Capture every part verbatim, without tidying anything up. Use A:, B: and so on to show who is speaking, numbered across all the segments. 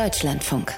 A: Deutschlandfunk.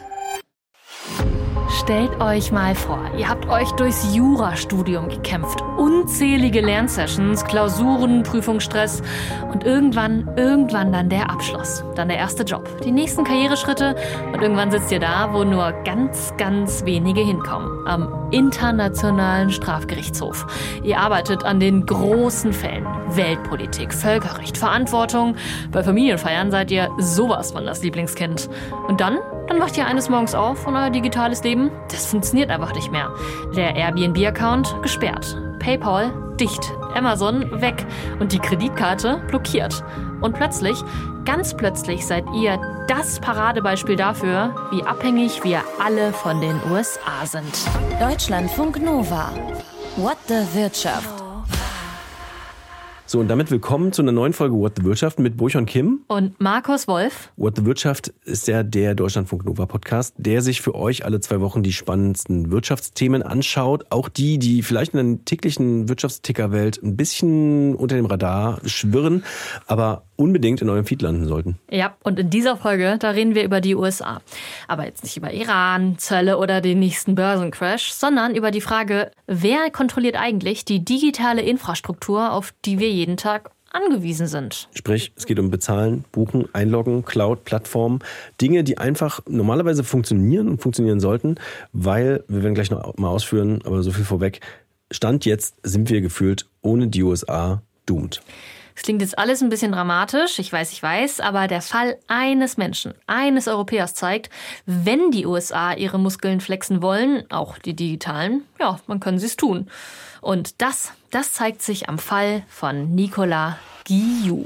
B: Stellt euch mal vor, ihr habt euch durchs Jurastudium gekämpft. Unzählige Lernsessions, Klausuren, Prüfungsstress und irgendwann, irgendwann dann der Abschluss. Dann der erste Job, die nächsten Karriereschritte und irgendwann sitzt ihr da, wo nur ganz, ganz wenige hinkommen. Am Internationalen Strafgerichtshof. Ihr arbeitet an den großen Fällen. Weltpolitik, Völkerrecht, Verantwortung. Bei Familienfeiern seid ihr sowas von das Lieblingskind. Und dann? Dann wacht ihr eines Morgens auf und euer digitales Leben, das funktioniert einfach nicht mehr. Der Airbnb-Account gesperrt. PayPal dicht. Amazon weg. Und die Kreditkarte blockiert. Und plötzlich, ganz plötzlich seid ihr das Paradebeispiel dafür, wie abhängig wir alle von den U S A sind.
A: Deutschlandfunk Nova. What the Wirtschaft.
C: So, und damit willkommen zu einer neuen Folge What the Wirtschaft mit Burchon Kim
B: und Markus Wolf.
C: What the Wirtschaft ist ja der Deutschlandfunk Nova Podcast, der sich für euch alle zwei Wochen die spannendsten Wirtschaftsthemen anschaut. Auch die, die vielleicht in der täglichen Wirtschaftstickerwelt ein bisschen unter dem Radar schwirren, aber unbedingt in eurem Feed landen sollten.
B: Ja, und in dieser Folge, da reden wir über die U S A. Aber jetzt nicht über Iran, Zölle oder den nächsten Börsencrash, sondern über die Frage, wer kontrolliert eigentlich die digitale Infrastruktur, auf die wir jeden Tag angewiesen sind.
C: Sprich, es geht um Bezahlen, Buchen, Einloggen, Cloud, Plattformen. Dinge, die einfach normalerweise funktionieren und funktionieren sollten, weil, wir werden gleich noch mal ausführen, aber so viel vorweg, Stand jetzt sind wir gefühlt ohne die U S A doomed.
B: Es klingt jetzt alles ein bisschen dramatisch, ich weiß, ich weiß, aber der Fall eines Menschen, eines Europäers zeigt, wenn die U S A ihre Muskeln flexen wollen, auch die digitalen, ja, dann können sie es tun. Und das, das zeigt sich am Fall von Nicolas Guillou.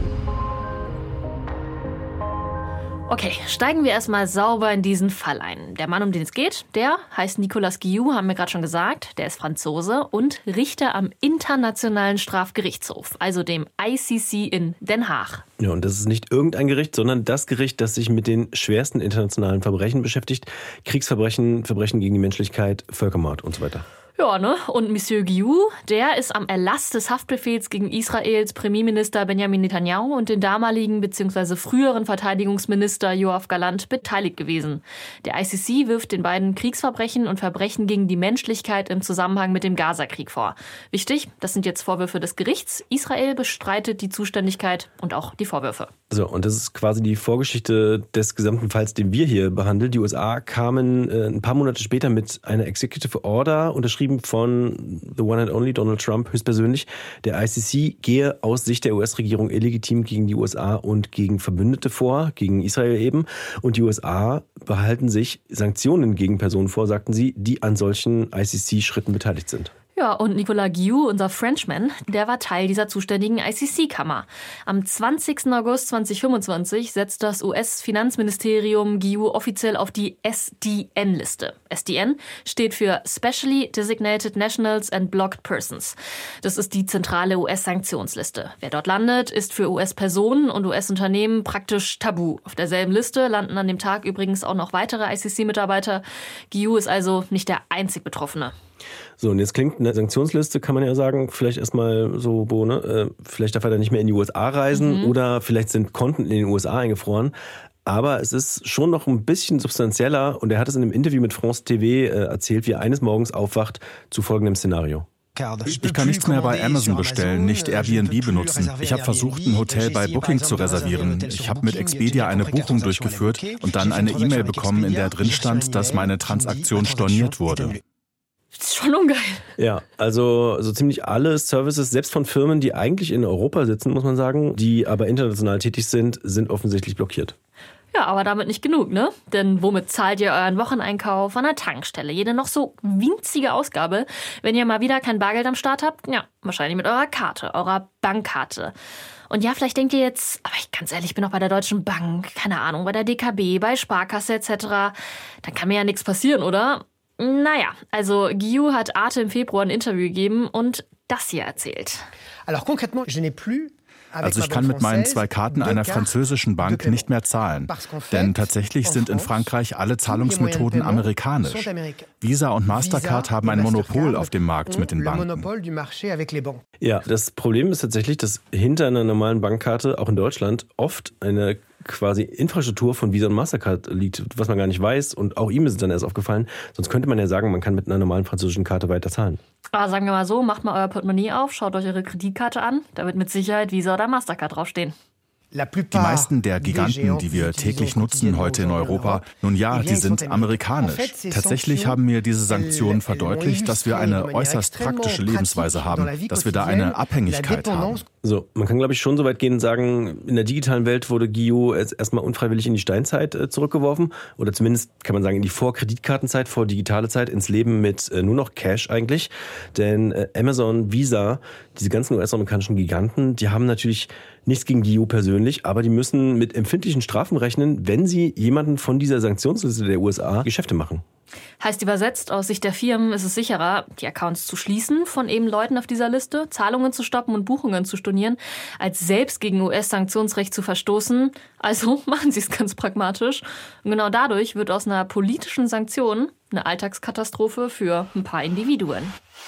B: Okay, steigen wir erstmal sauber in diesen Fall ein. Der Mann, um den es geht, der heißt Nicolas Guillou, haben wir gerade schon gesagt. Der ist Franzose und Richter am Internationalen Strafgerichtshof, also dem I C C in Den Haag.
C: Ja, und das ist nicht irgendein Gericht, sondern das Gericht, das sich mit den schwersten internationalen Verbrechen beschäftigt. Kriegsverbrechen, Verbrechen gegen die Menschlichkeit, Völkermord und so weiter.
B: Ja, ne? Und Monsieur Guillou, der ist am Erlass des Haftbefehls gegen Israels Premierminister Benjamin Netanyahu und den damaligen bzw. früheren Verteidigungsminister Yoav Gallant beteiligt gewesen. Der I C C wirft den beiden Kriegsverbrechen und Verbrechen gegen die Menschlichkeit im Zusammenhang mit dem Gaza-Krieg vor. Wichtig, das sind jetzt Vorwürfe des Gerichts. Israel bestreitet die Zuständigkeit und auch die Vorwürfe.
C: So, und das ist quasi die Vorgeschichte des gesamten Falls, den wir hier behandeln. Die U S A kamen äh, ein paar Monate später mit einer Executive Order, unterschrieben von the one and only Donald Trump höchstpersönlich. Der I C C gehe aus Sicht der U S-Regierung illegitim gegen die U S A und gegen Verbündete vor, gegen Israel eben. Und die U S A behalten sich Sanktionen gegen Personen vor, sagten sie, die an solchen I C C-Schritten beteiligt sind.
B: Ja, und Nicolas Guillou, unser Frenchman, der war Teil dieser zuständigen I C C-Kammer. Am zwanzigsten August zweitausendfünfundzwanzig setzt das U S-Finanzministerium Guillou offiziell auf die S D N-Liste. S D N steht für Specially Designated Nationals and Blocked Persons. Das ist die zentrale U S-Sanktionsliste. Wer dort landet, ist für U S-Personen und U S-Unternehmen praktisch tabu. Auf derselben Liste landen an dem Tag übrigens auch noch weitere I C C-Mitarbeiter. Guillou ist also nicht der einzig Betroffene.
C: So, und jetzt klingt eine Sanktionsliste, kann man ja sagen, vielleicht erstmal so, Bo, ne? Äh, vielleicht darf er dann nicht mehr in die U S A reisen, mhm. oder vielleicht sind Konten in den U S A eingefroren. Aber es ist schon noch ein bisschen substanzieller und er hat es in einem Interview mit France T V äh, erzählt, wie er eines Morgens aufwacht zu folgendem Szenario.
D: Ich kann nichts mehr bei Amazon bestellen, nicht Airbnb benutzen. Ich habe versucht, ein Hotel bei Booking zu reservieren. Ich habe mit Expedia eine Buchung durchgeführt und dann eine E-Mail bekommen, in der drin stand, dass meine Transaktion storniert wurde.
B: Das ist schon ungeil.
C: Ja, also so ziemlich alle Services, selbst von Firmen, die eigentlich in Europa sitzen, muss man sagen, die aber international tätig sind, sind offensichtlich blockiert.
B: Ja, aber damit nicht genug, ne? Denn womit zahlt ihr euren Wocheneinkauf an der Tankstelle? Jede noch so winzige Ausgabe, wenn ihr mal wieder kein Bargeld am Start habt? Ja, wahrscheinlich mit eurer Karte, eurer Bankkarte. Und ja, vielleicht denkt ihr jetzt, aber ich ganz ehrlich, ich bin auch bei der Deutschen Bank, keine Ahnung, bei der D K B, bei Sparkasse et cetera. Dann kann mir ja nichts passieren, oder? Naja, also Guillou hat Arte im Februar ein Interview gegeben und das hier erzählt.
D: Alors concrètement, je n'ai plus Also ich kann mit meinen zwei Karten einer französischen Bank nicht mehr zahlen. Denn tatsächlich sind in Frankreich alle Zahlungsmethoden amerikanisch. Visa und Mastercard haben ein Monopol auf dem Markt mit den Banken.
C: Ja, das Problem ist tatsächlich, dass hinter einer normalen Bankkarte, auch in Deutschland, oft eine quasi Infrastruktur von Visa und Mastercard liegt, was man gar nicht weiß. Und auch ihm ist es dann erst aufgefallen. Sonst könnte man ja sagen, man kann mit einer normalen französischen Karte weiter zahlen.
B: Aber sagen wir mal so, macht mal euer Portemonnaie auf, schaut euch eure Kreditkarte an. Da wird mit Sicherheit Visa oder Mastercard draufstehen.
D: Die meisten der Giganten, die wir täglich nutzen heute in Europa, nun ja, die sind amerikanisch. Tatsächlich haben mir diese Sanktionen verdeutlicht, dass wir eine äußerst praktische Lebensweise haben, dass wir da eine Abhängigkeit haben.
C: So, man kann, glaube ich, schon so weit gehen und sagen, in der digitalen Welt wurde Guillot erstmal unfreiwillig in die Steinzeit zurückgeworfen. Oder zumindest kann man sagen, in die Vor-Kreditkartenzeit, vor-digitale Zeit, ins Leben mit nur noch Cash eigentlich. Denn Amazon, Visa, diese ganzen U S-amerikanischen Giganten, die haben natürlich nichts gegen Guillot persönlich, aber die müssen mit empfindlichen Strafen rechnen, wenn sie jemanden von dieser Sanktionsliste der U S A Geschäfte machen.
B: Heißt übersetzt, aus Sicht der Firmen ist es sicherer, die Accounts zu schließen von eben Leuten auf dieser Liste, Zahlungen zu stoppen und Buchungen zu stornieren, als selbst gegen U S-Sanktionsrecht zu verstoßen. Also machen sie es ganz pragmatisch. Und genau dadurch wird aus einer politischen Sanktion eine Alltagskatastrophe für ein paar Individuen.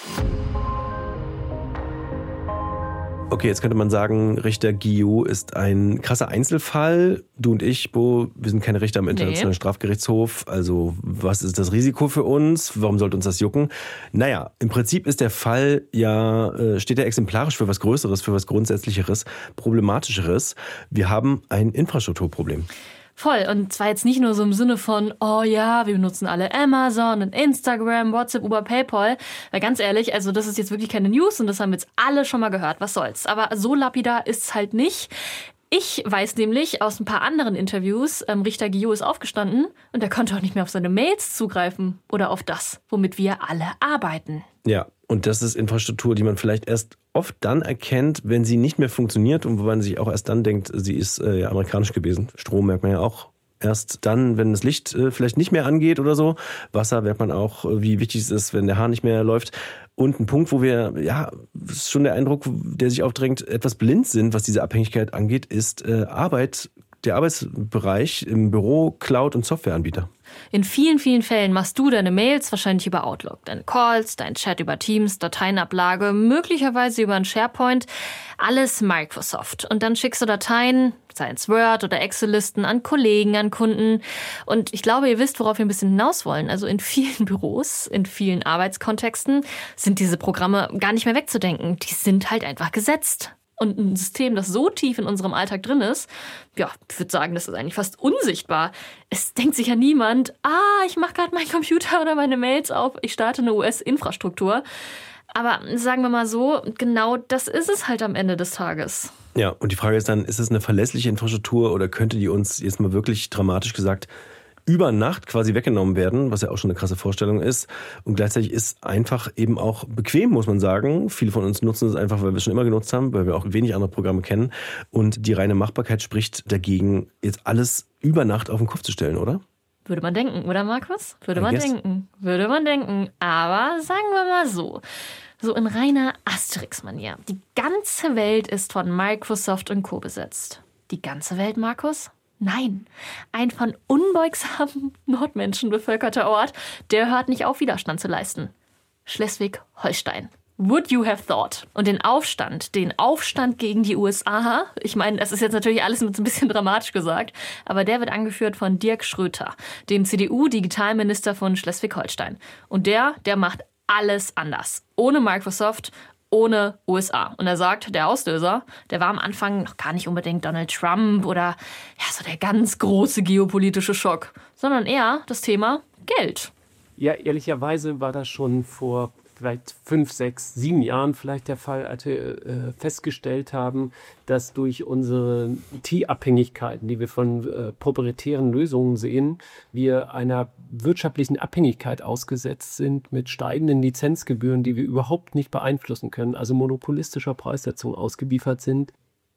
C: Okay, jetzt könnte man sagen, Richter Guillot ist ein krasser Einzelfall. Du und ich, Bo, wir sind keine Richter am Internationalen nee. Strafgerichtshof. Also was ist das Risiko für uns? Warum sollte uns das jucken? Naja, im Prinzip ist der Fall ja, steht er exemplarisch für was Größeres, für was Grundsätzlicheres, Problematischeres. Wir haben ein Infrastrukturproblem.
B: Voll. Und zwar jetzt nicht nur so im Sinne von, oh ja, wir benutzen alle Amazon und Instagram, WhatsApp, Uber, PayPal. Weil ganz ehrlich, also das ist jetzt wirklich keine News und das haben jetzt alle schon mal gehört. Was soll's? Aber so lapidar ist's halt nicht. Ich weiß nämlich aus ein paar anderen Interviews, ähm, Richter Guillot ist aufgestanden und er konnte auch nicht mehr auf seine Mails zugreifen oder auf das, womit wir alle arbeiten.
C: Ja, und das ist Infrastruktur, die man vielleicht erst oft dann erkennt, wenn sie nicht mehr funktioniert und wo man sich auch erst dann denkt, sie ist äh, ja amerikanisch gewesen. Strom merkt man ja auch erst dann, wenn das Licht äh, vielleicht nicht mehr angeht oder so. Wasser merkt man auch, wie wichtig es ist, wenn der Hahn nicht mehr läuft. Und ein Punkt, wo wir, ja, das ist schon der Eindruck, der sich aufdrängt, etwas blind sind, was diese Abhängigkeit angeht, ist äh, Arbeit, der Arbeitsbereich im Büro, Cloud- und Softwareanbieter.
B: In vielen, vielen Fällen machst du deine Mails wahrscheinlich über Outlook, deine Calls, dein Chat über Teams, Dateienablage, möglicherweise über einen SharePoint, alles Microsoft. Und dann schickst du Dateien, sei es Word- oder Excel-Listen, an Kollegen, an Kunden. Und ich glaube, ihr wisst, worauf wir ein bisschen hinaus wollen. Also in vielen Büros, in vielen Arbeitskontexten sind diese Programme gar nicht mehr wegzudenken. Die sind halt einfach gesetzt. Und ein System, das so tief in unserem Alltag drin ist, ja, ich würde sagen, das ist eigentlich fast unsichtbar. Es denkt sich ja niemand, ah, ich mache gerade meinen Computer oder meine Mails auf, ich starte eine U S-Infrastruktur. Aber sagen wir mal so, genau das ist es halt am Ende des Tages.
C: Ja, und die Frage ist dann, ist es eine verlässliche Infrastruktur oder könnte die uns jetzt mal wirklich dramatisch gesagt über Nacht quasi weggenommen werden, was ja auch schon eine krasse Vorstellung ist. Und gleichzeitig ist einfach eben auch bequem, muss man sagen. Viele von uns nutzen es einfach, weil wir es schon immer genutzt haben, weil wir auch wenig andere Programme kennen. Und die reine Machbarkeit spricht dagegen, jetzt alles über Nacht auf den Kopf zu stellen, oder?
B: Würde man denken, oder Markus? Würde man denken. Würde man denken. Aber sagen wir mal so. So in reiner Asterix-Manier. Die ganze Welt ist von Microsoft und Co. besetzt. Die ganze Welt, Markus? Nein, ein von unbeugsamen Nordmenschen bevölkerter Ort, der hört nicht auf, Widerstand zu leisten. Schleswig-Holstein. Would you have thought? Und den Aufstand, den Aufstand gegen die U S A, ich meine, das ist jetzt natürlich alles mit so ein bisschen dramatisch gesagt, aber der wird angeführt von Dirk Schröter, dem C D U-Digitalminister von Schleswig-Holstein. Und der, der macht alles anders. Ohne Microsoft, ohne U S A. Und er sagt, der Auslöser, der war am Anfang noch gar nicht unbedingt Donald Trump oder ja, so der ganz große geopolitische Schock, sondern eher das Thema Geld.
E: Ja, ehrlicherweise war das schon vor vielleicht fünf, sechs, sieben Jahren vielleicht der Fall, als wir äh, festgestellt haben, dass durch unsere I T-Abhängigkeiten, die wir von äh, proprietären Lösungen sehen, wir einer wirtschaftlichen Abhängigkeit ausgesetzt sind mit steigenden Lizenzgebühren, die wir überhaupt nicht beeinflussen können, also monopolistischer Preissetzung ausgeliefert sind.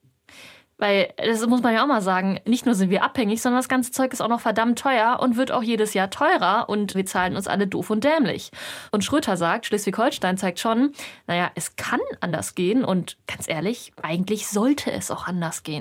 B: Weil, das muss man ja auch mal sagen, nicht nur sind wir abhängig, sondern das ganze Zeug ist auch noch verdammt teuer und wird auch jedes Jahr teurer und wir zahlen uns alle doof und dämlich. Und Schröter sagt, Schleswig-Holstein zeigt schon, naja, es kann anders gehen und ganz ehrlich, eigentlich sollte es auch anders gehen.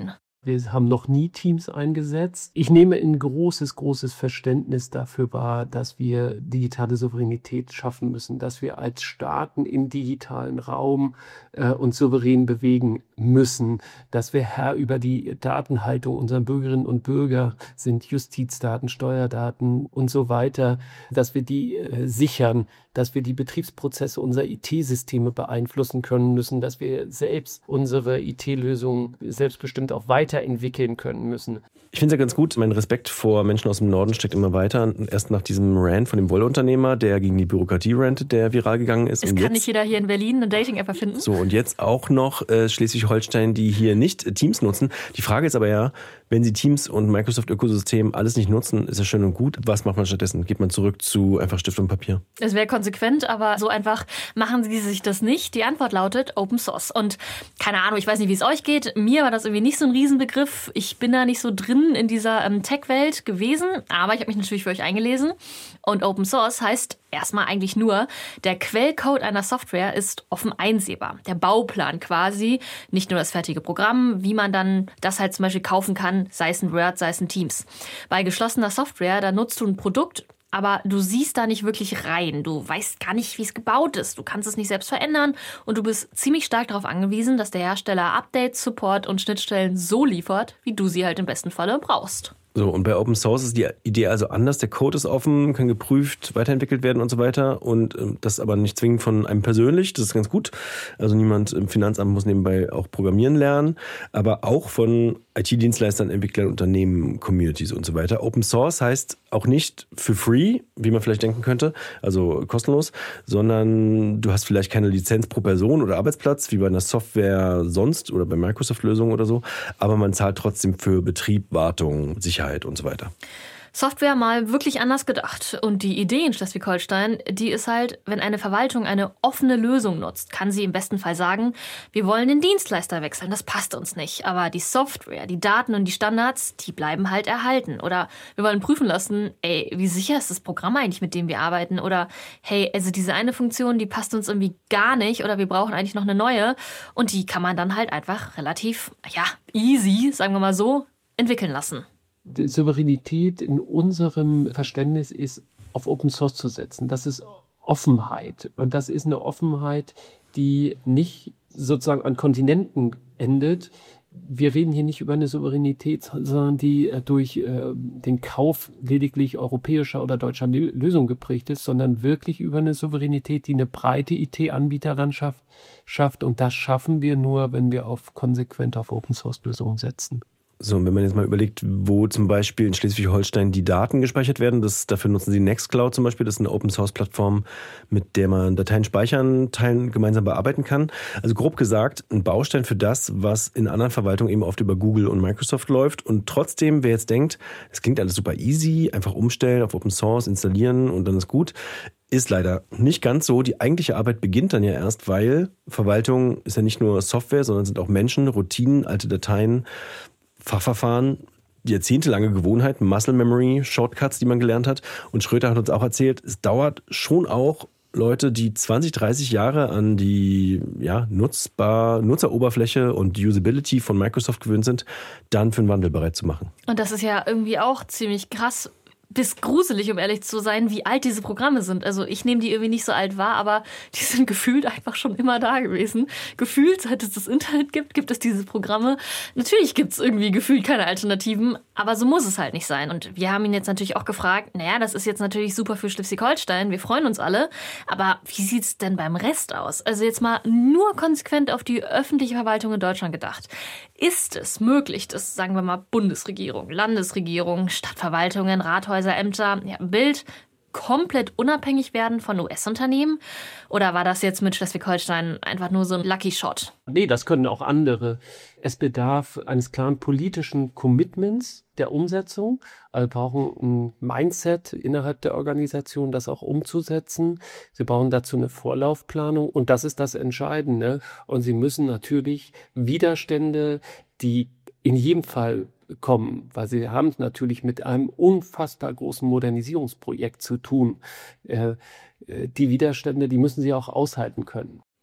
E: Wir haben noch nie Teams eingesetzt. Ich nehme ein großes, großes Verständnis dafür wahr, dass wir digitale Souveränität schaffen müssen, dass wir als Staaten im digitalen Raum äh, uns souverän bewegen müssen, dass wir Herr über die Datenhaltung unserer Bürgerinnen und Bürger sind, Justizdaten, Steuerdaten und so weiter, dass wir die äh, sichern, dass wir die Betriebsprozesse unserer I T-Systeme beeinflussen können müssen, dass wir selbst unsere I T-Lösungen selbstbestimmt auch weiterentwickeln können müssen.
C: Ich finde es ja ganz gut, mein Respekt vor Menschen aus dem Norden steckt immer weiter. Erst nach diesem Rant von dem Wolle-Unternehmer, der gegen die Bürokratie rantet, der viral gegangen ist.
B: Es
C: und
B: kann
C: jetzt,
B: nicht jeder hier in Berlin eine Dating-App erfinden.
C: So, und jetzt auch noch äh, Schleswig-Holstein, die hier nicht Teams nutzen. Die Frage ist aber ja, wenn sie Teams und Microsoft-Ökosystem alles nicht nutzen, ist ja schön und gut. Was macht man stattdessen? Geht man zurück zu einfach Stift und Papier?
B: Es wäre konsequent, aber so einfach machen sie sich das nicht. Die Antwort lautet Open Source. Und keine Ahnung, ich weiß nicht, wie es euch geht. Mir war das irgendwie nicht so ein Riesenbegriff. Ich bin da nicht so drin in dieser ähm, Tech-Welt gewesen, aber ich habe mich natürlich für euch eingelesen. Und Open Source heißt erstmal eigentlich nur, der Quellcode einer Software ist offen einsehbar. Der Bauplan quasi, nicht nur das fertige Programm, wie man dann das halt zum Beispiel kaufen kann, sei es ein Word, sei es ein Teams. Bei geschlossener Software, da nutzt du ein Produkt, aber du siehst da nicht wirklich rein. Du weißt gar nicht, wie es gebaut ist. Du kannst es nicht selbst verändern und du bist ziemlich stark darauf angewiesen, dass der Hersteller Updates, Support und Schnittstellen so liefert, wie du sie halt im besten Falle brauchst.
C: So, und bei Open Source ist die Idee also anders. Der Code ist offen, kann geprüft, weiterentwickelt werden und so weiter. Und äh, das aber nicht zwingend von einem persönlich. Das ist ganz gut. Also niemand im Finanzamt muss nebenbei auch programmieren lernen. Aber auch von I T-Dienstleistern, Entwicklern, Unternehmen, Communities und so weiter. Open Source heißt auch nicht für free, wie man vielleicht denken könnte, also kostenlos, sondern du hast vielleicht keine Lizenz pro Person oder Arbeitsplatz, wie bei einer Software sonst oder bei Microsoft-Lösungen oder so. Aber man zahlt trotzdem für Betrieb, Wartung, Sicherheit und so weiter.
B: Software mal wirklich anders gedacht. Und die Idee in Schleswig-Holstein, die ist halt, wenn eine Verwaltung eine offene Lösung nutzt, kann sie im besten Fall sagen, wir wollen den Dienstleister wechseln, das passt uns nicht. Aber die Software, die Daten und die Standards, die bleiben halt erhalten. Oder wir wollen prüfen lassen, ey, wie sicher ist das Programm eigentlich, mit dem wir arbeiten? Oder hey, also diese eine Funktion, die passt uns irgendwie gar nicht oder wir brauchen eigentlich noch eine neue. Und die kann man dann halt einfach relativ, ja, easy, sagen wir mal so, entwickeln lassen.
E: Die Souveränität in unserem Verständnis ist, auf Open Source zu setzen. Das ist Offenheit. Und das ist eine Offenheit, die nicht sozusagen an Kontinenten endet. Wir reden hier nicht über eine Souveränität, sondern die durch äh, den Kauf lediglich europäischer oder deutscher Lösungen geprägt ist, sondern wirklich über eine Souveränität, die eine breite I T-Anbieterlandschaft schafft. Und das schaffen wir nur, wenn wir auf konsequent auf Open-Source-Lösungen setzen.
C: So, und wenn man jetzt mal überlegt, wo zum Beispiel in Schleswig-Holstein die Daten gespeichert werden, das, dafür nutzen sie Nextcloud zum Beispiel, das ist eine Open-Source-Plattform, mit der man Dateien speichern, teilen, gemeinsam bearbeiten kann. Also grob gesagt, ein Baustein für das, was in anderen Verwaltungen eben oft über Google und Microsoft läuft. Und trotzdem, wer jetzt denkt, es klingt alles super easy, einfach umstellen, auf Open-Source installieren und dann ist gut, ist leider nicht ganz so. Die eigentliche Arbeit beginnt dann ja erst, weil Verwaltung ist ja nicht nur Software, sondern sind auch Menschen, Routinen, alte Dateien, Fachverfahren, jahrzehntelange Gewohnheiten, Muscle Memory, Shortcuts, die man gelernt hat. Und Schröter hat uns auch erzählt, es dauert schon auch Leute, die zwanzig, dreißig Jahre an die ja, nutzbar, Nutzeroberfläche und Usability von Microsoft gewöhnt sind, dann für einen Wandel bereit zu machen.
B: Und das ist ja irgendwie auch ziemlich krass. Bis gruselig, um ehrlich zu sein, wie alt diese Programme sind. Also ich nehme die irgendwie nicht so alt wahr, aber die sind gefühlt einfach schon immer da gewesen. Gefühlt, seit es das Internet gibt, gibt es diese Programme. Natürlich gibt es irgendwie gefühlt keine Alternativen, aber so muss es halt nicht sein. Und wir haben ihn jetzt natürlich auch gefragt, naja, das ist jetzt natürlich super für Schleswig-Holstein, wir freuen uns alle, aber wie sieht's denn beim Rest aus? Also jetzt mal nur konsequent auf die öffentliche Verwaltung in Deutschland gedacht. Ist es möglich, dass, sagen wir mal, Bundesregierung, Landesregierung, Stadtverwaltungen, Rathäuser, Ämter, ja, Bild komplett unabhängig werden von U S-Unternehmen? Oder war das jetzt mit Schleswig-Holstein einfach nur so ein Lucky Shot?
E: Nee, das können auch andere. Es bedarf eines klaren politischen Commitments der Umsetzung. Also wir brauchen ein Mindset innerhalb der Organisation, das auch umzusetzen. Sie brauchen dazu eine Vorlaufplanung und das ist das Entscheidende. Und sie müssen natürlich Widerstände, die in jedem Fall kommen, weil sie haben es natürlich mit einem unfassbar großen Modernisierungsprojekt zu tun. Äh, die Widerstände, die müssen sie auch aushalten können.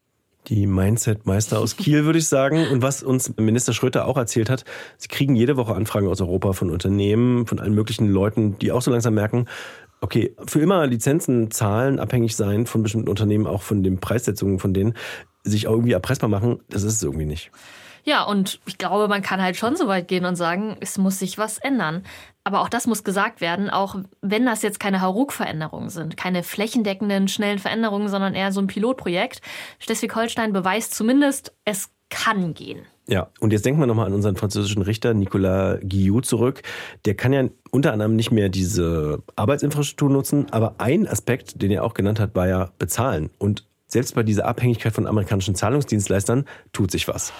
C: Die Mindset-Meister aus Kiel, würde ich sagen. Und was uns Minister Schröter auch erzählt hat, sie kriegen jede Woche Anfragen aus Europa von Unternehmen, von allen möglichen Leuten, die auch so langsam merken, okay, für immer Lizenzen zahlen, abhängig sein von bestimmten Unternehmen, auch von den Preissetzungen von denen, sich auch irgendwie erpressbar machen, das ist es irgendwie nicht.
B: Ja, und ich glaube, man kann halt schon so weit gehen und sagen, es muss sich was ändern. Aber auch das muss gesagt werden, auch wenn das jetzt keine Hauruck-Veränderungen sind, keine flächendeckenden, schnellen Veränderungen, sondern eher so ein Pilotprojekt. Schleswig-Holstein beweist zumindest, es kann gehen.
C: Ja, und jetzt denken wir nochmal an unseren französischen Richter Nicolas Guillot zurück. Der kann ja unter anderem nicht mehr diese Arbeitsinfrastruktur nutzen, aber ein Aspekt, den er auch genannt hat, war ja bezahlen. Und selbst bei dieser Abhängigkeit von amerikanischen Zahlungsdienstleistern tut sich was.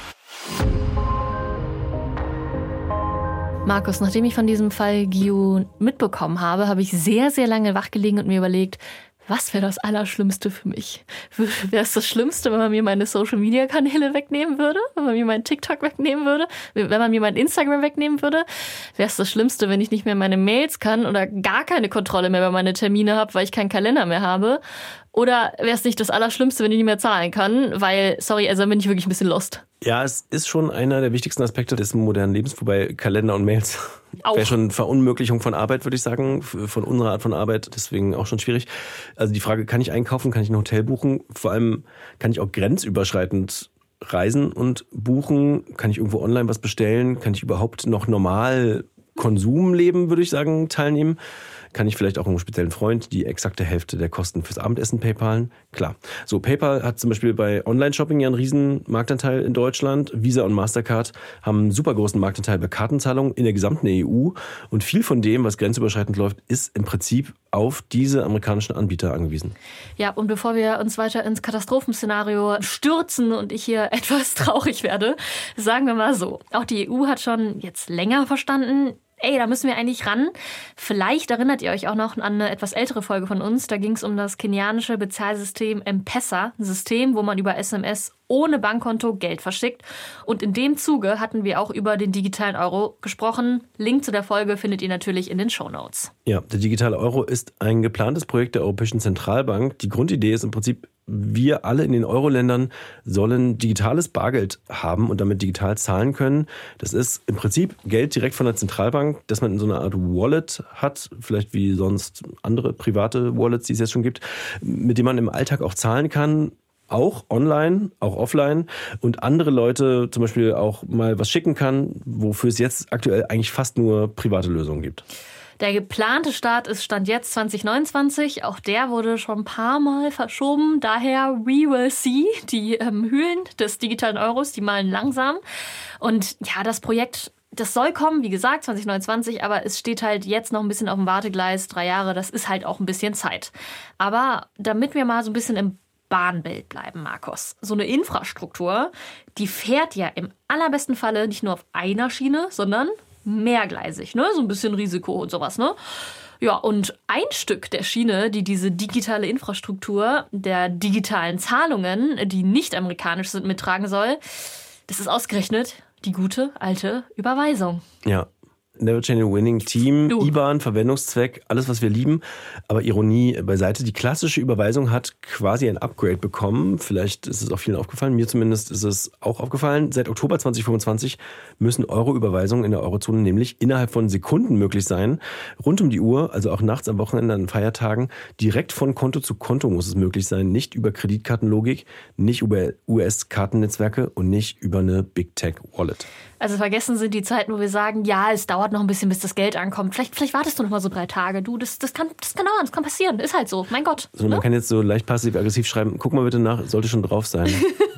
B: Markus, nachdem ich von diesem Fall Guillot mitbekommen habe, habe ich sehr, sehr lange wachgelegen und mir überlegt, was wäre das Allerschlimmste für mich? Wäre es das Schlimmste, wenn man mir meine Social-Media-Kanäle wegnehmen würde? Wenn man mir meinen TikTok wegnehmen würde? Wenn man mir mein Instagram wegnehmen würde? Wäre es das Schlimmste, wenn ich nicht mehr meine Mails kann oder gar keine Kontrolle mehr über meine Termine habe, weil ich keinen Kalender mehr habe? Oder wäre es nicht das Allerschlimmste, wenn ich nicht mehr zahlen kann? Weil, sorry, also dann bin ich wirklich ein bisschen lost.
C: Ja, es ist schon einer der wichtigsten Aspekte des modernen Lebens, wobei Kalender und Mails wäre schon Verunmöglichung von Arbeit, würde ich sagen, von unserer Art von Arbeit, deswegen auch schon schwierig. Also die Frage, kann ich einkaufen, kann ich ein Hotel buchen? Vor allem kann ich auch grenzüberschreitend reisen und buchen? Kann ich irgendwo online was bestellen? Kann ich überhaupt noch normal Konsumleben, würde ich sagen, teilnehmen? Kann ich vielleicht auch einem speziellen Freund die exakte Hälfte der Kosten fürs Abendessen PayPalen? Klar. So, PayPal hat zum Beispiel bei Online-Shopping ja einen riesen Marktanteil in Deutschland. Visa und Mastercard haben einen super großen Marktanteil bei Kartenzahlungen in der gesamten E U. Und viel von dem, was grenzüberschreitend läuft, ist im Prinzip auf diese amerikanischen Anbieter angewiesen.
B: Ja, und bevor wir uns weiter ins Katastrophenszenario stürzen und ich hier etwas traurig werde, sagen wir mal so. Auch die E U hat schon jetzt länger verstanden, ey, da müssen wir eigentlich ran. Vielleicht erinnert ihr euch auch noch an eine etwas ältere Folge von uns. Da ging es um das kenianische Bezahlsystem M-Pesa. Ein System, wo man über S M S ohne Bankkonto Geld verschickt. Und in dem Zuge hatten wir auch über den digitalen Euro gesprochen. Link zu der Folge findet ihr natürlich in den Shownotes.
C: Ja, der digitale Euro ist ein geplantes Projekt der Europäischen Zentralbank. Die Grundidee ist im Prinzip, wir alle in den Euro-Ländern sollen digitales Bargeld haben und damit digital zahlen können. Das ist im Prinzip Geld direkt von der Zentralbank, das man in so einer Art Wallet hat, vielleicht wie sonst andere private Wallets, die es jetzt schon gibt, mit dem man im Alltag auch zahlen kann. Auch online, auch offline und andere Leute zum Beispiel auch mal was schicken kann, wofür es jetzt aktuell eigentlich fast nur private Lösungen gibt.
B: Der geplante Start ist Stand jetzt zwanzig neunundzwanzig. Auch der wurde schon ein paar Mal verschoben. Daher we will see. Die ähm, Hüllen des digitalen Euros, die malen langsam. Und ja, das Projekt, das soll kommen, wie gesagt, zwanzig neunundzwanzig. Aber es steht halt jetzt noch ein bisschen auf dem Wartegleis. Drei Jahre, das ist halt auch ein bisschen Zeit. Aber damit wir mal so ein bisschen im Bahnbild bleiben, Markus. So eine Infrastruktur, die fährt ja im allerbesten Falle nicht nur auf einer Schiene, sondern mehrgleisig, ne? So ein bisschen Risiko und sowas, ne? Ja, und ein Stück der Schiene, die diese digitale Infrastruktur der digitalen Zahlungen, die nicht amerikanisch sind, mittragen soll, das ist ausgerechnet die gute alte Überweisung.
C: Ja. Never Change a Winning Team, du. I B A N, Verwendungszweck, alles, was wir lieben. Aber Ironie beiseite, die klassische Überweisung hat quasi ein Upgrade bekommen. Vielleicht ist es auch vielen aufgefallen, mir zumindest ist es auch aufgefallen. Seit Oktober zwanzig fünfundzwanzig müssen Euro-Überweisungen in der Eurozone nämlich innerhalb von Sekunden möglich sein. Rund um die Uhr, also auch nachts, am Wochenende, an Feiertagen, direkt von Konto zu Konto muss es möglich sein. Nicht über Kreditkartenlogik, nicht über U S-Kartennetzwerke und nicht über eine Big-Tech-Wallet.
B: Also vergessen sind die Zeiten, wo wir sagen, ja, es dauert noch ein bisschen, bis das Geld ankommt. Vielleicht, vielleicht wartest du noch mal so drei Tage. Du, das, das, kann, das kann dauern, das kann passieren. Ist halt so, mein Gott.
C: Also man ne? kann jetzt so leicht passiv-aggressiv schreiben, guck mal bitte nach, sollte schon drauf sein.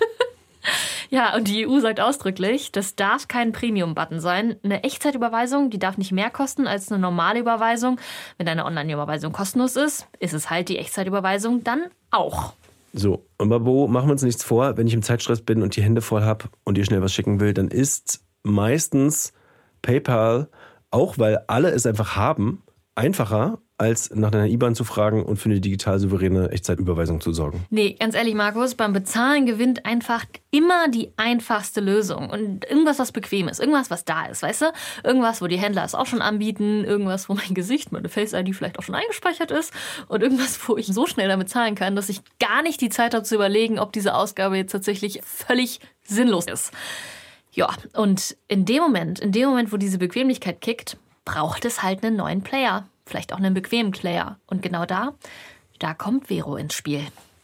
B: Ja, und die E U sagt ausdrücklich, das darf kein Premium-Button sein. Eine Echtzeitüberweisung, die darf nicht mehr kosten als eine normale Überweisung. Wenn eine Online-Überweisung kostenlos ist, ist es halt die Echtzeitüberweisung dann auch.
C: So, und Babo, machen wir uns nichts vor, wenn ich im Zeitstress bin und die Hände voll habe und dir schnell was schicken will, dann ist meistens PayPal, auch weil alle es einfach haben, einfacher als nach deiner I B A N zu fragen und für eine digital souveräne Echtzeitüberweisung zu sorgen.
B: Nee, ganz ehrlich, Markus, beim Bezahlen gewinnt einfach immer die einfachste Lösung. Und irgendwas, was bequem ist, irgendwas, was da ist, weißt du? Irgendwas, wo die Händler es auch schon anbieten, irgendwas, wo mein Gesicht, meine Face-I D vielleicht auch schon eingespeichert ist und irgendwas, wo ich so schnell damit zahlen kann, dass ich gar nicht die Zeit habe zu überlegen, ob diese Ausgabe jetzt tatsächlich völlig sinnlos ist. Ja, und in dem Moment, in dem Moment, wo diese Bequemlichkeit kickt, braucht es halt einen neuen Player. Vielleicht auch einen bequemen Player. Und genau da, da kommt Vero ins Spiel.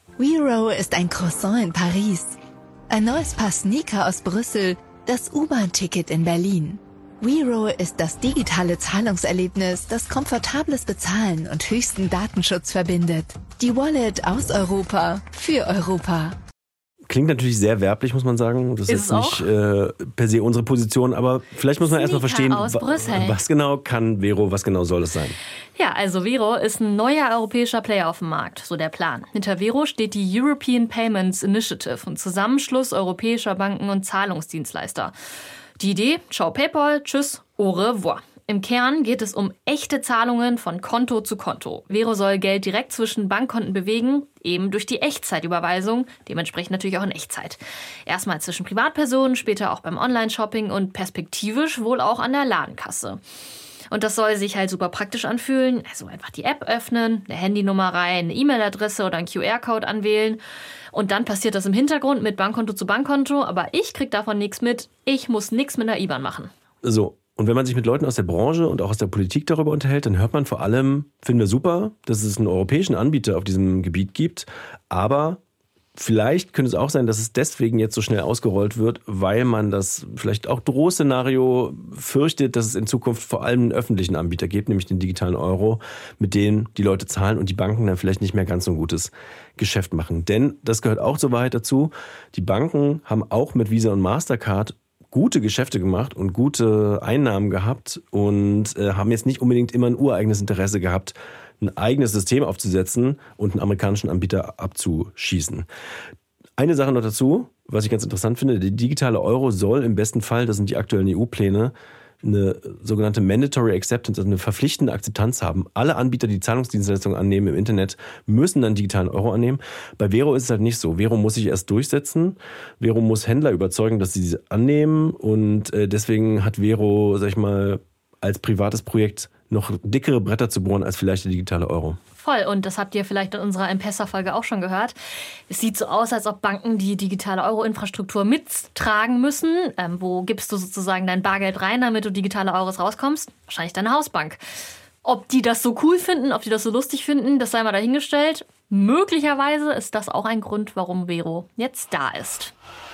F: Vero ist ein Croissant in Paris, ein neues Paar Sneaker aus Brüssel, das U-Bahn-Ticket in Berlin. Vero ist das digitale Zahlungserlebnis, das komfortables Bezahlen und höchsten Datenschutz verbindet. Die Wallet aus Europa für Europa.
C: Klingt natürlich sehr werblich, muss man sagen. Das ist, ist jetzt nicht äh, per se unsere Position, aber vielleicht muss man erstmal verstehen, wa- was genau kann Vero, was genau soll es sein?
B: Ja, also Vero ist ein neuer europäischer Player auf dem Markt, so der Plan. Hinter Vero steht die European Payments Initiative, ein Zusammenschluss europäischer Banken und Zahlungsdienstleister. Die Idee, ciao PayPal, tschüss, au revoir. Im Kern geht es um echte Zahlungen von Konto zu Konto. Vero soll Geld direkt zwischen Bankkonten bewegen, eben durch die Echtzeitüberweisung, dementsprechend natürlich auch in Echtzeit. Erstmal zwischen Privatpersonen, später auch beim Online-Shopping und perspektivisch wohl auch an der Ladenkasse. Und das soll sich halt super praktisch anfühlen. Also einfach die App öffnen, eine Handynummer rein, eine E-Mail-Adresse oder einen Q R-Code anwählen. Und dann passiert das im Hintergrund mit Bankkonto zu Bankkonto. Aber ich krieg davon nichts mit. Ich muss nichts mit der I B A N machen.
C: So. Und wenn man sich mit Leuten aus der Branche und auch aus der Politik darüber unterhält, dann hört man vor allem, finden wir super, dass es einen europäischen Anbieter auf diesem Gebiet gibt. Aber vielleicht könnte es auch sein, dass es deswegen jetzt so schnell ausgerollt wird, weil man das vielleicht auch Drohszenario fürchtet, dass es in Zukunft vor allem einen öffentlichen Anbieter gibt, nämlich den digitalen Euro, mit dem die Leute zahlen und die Banken dann vielleicht nicht mehr ganz so ein gutes Geschäft machen. Denn das gehört auch zur Wahrheit dazu. Die Banken haben auch mit Visa und Mastercard gute Geschäfte gemacht und gute Einnahmen gehabt und äh, haben jetzt nicht unbedingt immer ein ureigenes Interesse gehabt, ein eigenes System aufzusetzen und einen amerikanischen Anbieter abzuschießen. Eine Sache noch dazu, was ich ganz interessant finde, der digitale Euro soll im besten Fall, das sind die aktuellen E U-Pläne, eine sogenannte Mandatory Acceptance, also eine verpflichtende Akzeptanz haben. Alle Anbieter, die Zahlungsdienstleistungen annehmen im Internet, müssen dann digitalen Euro annehmen. Bei Vero ist es halt nicht so. Vero muss sich erst durchsetzen. Vero muss Händler überzeugen, dass sie diese annehmen. Und deswegen hat Vero, sag ich mal, als privates Projekt noch dickere Bretter zu bohren als vielleicht der digitale Euro.
B: Voll. Und das habt ihr vielleicht in unserer M-Pesa-Folge auch schon gehört. Es sieht so aus, als ob Banken die digitale Euro-Infrastruktur mittragen müssen. Ähm, wo gibst du sozusagen dein Bargeld rein, damit du digitale Euros rauskommst? Wahrscheinlich deine Hausbank. Ob die das so cool finden, ob die das so lustig finden, das sei mal dahingestellt. Möglicherweise ist das auch ein Grund, warum Vero jetzt da ist.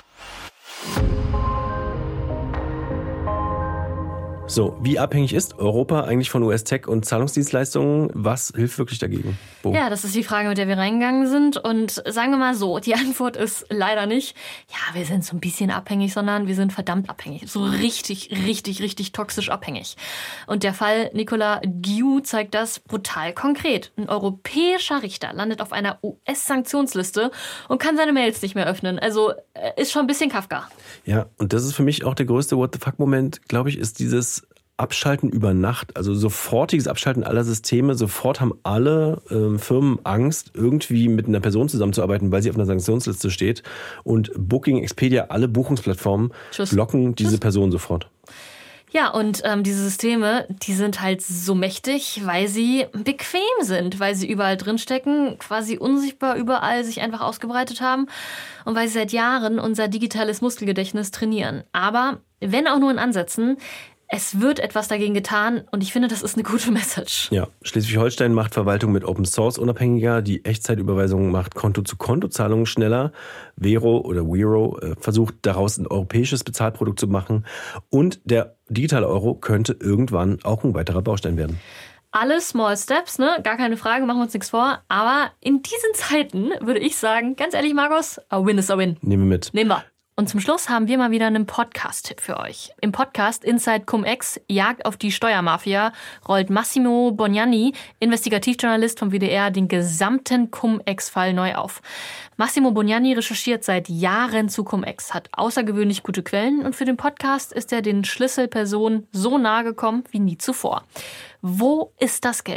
C: So, wie abhängig ist Europa eigentlich von U S-Tech und Zahlungsdienstleistungen? Was hilft wirklich dagegen? Bo?
B: Ja, das ist die Frage, mit der wir reingegangen sind. Und sagen wir mal so, die Antwort ist leider nicht, ja, wir sind so ein bisschen abhängig, sondern wir sind verdammt abhängig. So richtig, richtig, richtig toxisch abhängig. Und der Fall Nicolas Guillou zeigt das brutal konkret. Ein europäischer Richter landet auf einer U S-Sanktionsliste und kann seine Mails nicht mehr öffnen. Also ist schon ein bisschen Kafka.
C: Ja, und das ist für mich auch der größte What-the-fuck-Moment, glaube ich, ist dieses Abschalten über Nacht, also sofortiges Abschalten aller Systeme. Sofort haben alle äh, Firmen Angst, irgendwie mit einer Person zusammenzuarbeiten, weil sie auf einer Sanktionsliste steht. Und Booking, Expedia, alle Buchungsplattformen Tschüss. blocken diese Tschüss. Person sofort.
B: Ja, und ähm, diese Systeme, die sind halt so mächtig, weil sie bequem sind, weil sie überall drinstecken, quasi unsichtbar überall sich einfach ausgebreitet haben und weil sie seit Jahren unser digitales Muskelgedächtnis trainieren. Aber wenn auch nur in Ansätzen, es wird etwas dagegen getan und ich finde, das ist eine gute Message.
C: Ja, Schleswig-Holstein macht Verwaltung mit Open Source unabhängiger, die Echtzeitüberweisung macht Konto-zu-Konto-Zahlungen schneller. Vero oder Vero äh, versucht daraus ein europäisches Bezahlprodukt zu machen und der digitale Euro könnte irgendwann auch ein weiterer Baustein werden.
B: Alle Small Steps, ne? Gar keine Frage, machen wir uns nichts vor. Aber in diesen Zeiten würde ich sagen, ganz ehrlich, Markus, a win is a win.
C: Nehmen wir mit.
B: Nehmen wir. Und zum Schluss haben wir mal wieder einen Podcast-Tipp für euch. Im Podcast Inside Cum-Ex, Jagd auf die Steuermafia, rollt Massimo Bognani, Investigativjournalist vom W D R, den gesamten Cum-Ex-Fall neu auf. Massimo Bognani recherchiert seit Jahren zu Cum-Ex, hat außergewöhnlich gute Quellen und für den Podcast ist er den Schlüsselpersonen so nahe gekommen wie nie zuvor. Wo ist das Geld?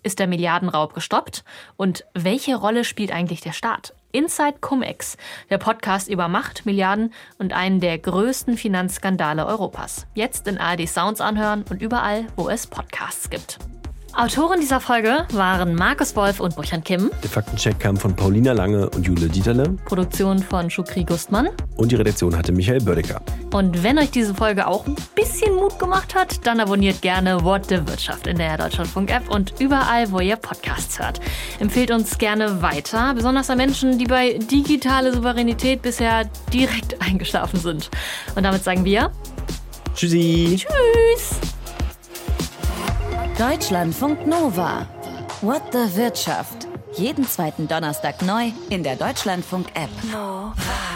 B: Ist der Milliardenraub gestoppt? Und welche Rolle spielt eigentlich der Staat? Inside Cum-Ex, der Podcast über Macht, Milliarden und einen der größten Finanzskandale Europas. Jetzt in A R D Sounds anhören und überall, wo es Podcasts gibt. Autoren dieser Folge waren Markus Wolf und Burchan Kim.
C: Der Faktencheck kam von Paulina Lange und Jule Dieterle.
B: Produktion von Shukri Gustmann.
C: Und die Redaktion hatte Michael Bödecker.
B: Und wenn euch diese Folge auch ein bisschen Mut gemacht hat, dann abonniert gerne What the Wirtschaft in der Deutschlandfunk-App und überall, wo ihr Podcasts hört. Empfehlt uns gerne weiter, besonders an Menschen, die bei digitale Souveränität bisher direkt eingeschlafen sind. Und damit sagen wir
C: Tschüssi.
B: Tschüss.
A: Deutschlandfunk Nova. What the Wirtschaft. Jeden zweiten Donnerstag neu in der Deutschlandfunk-App. Nova.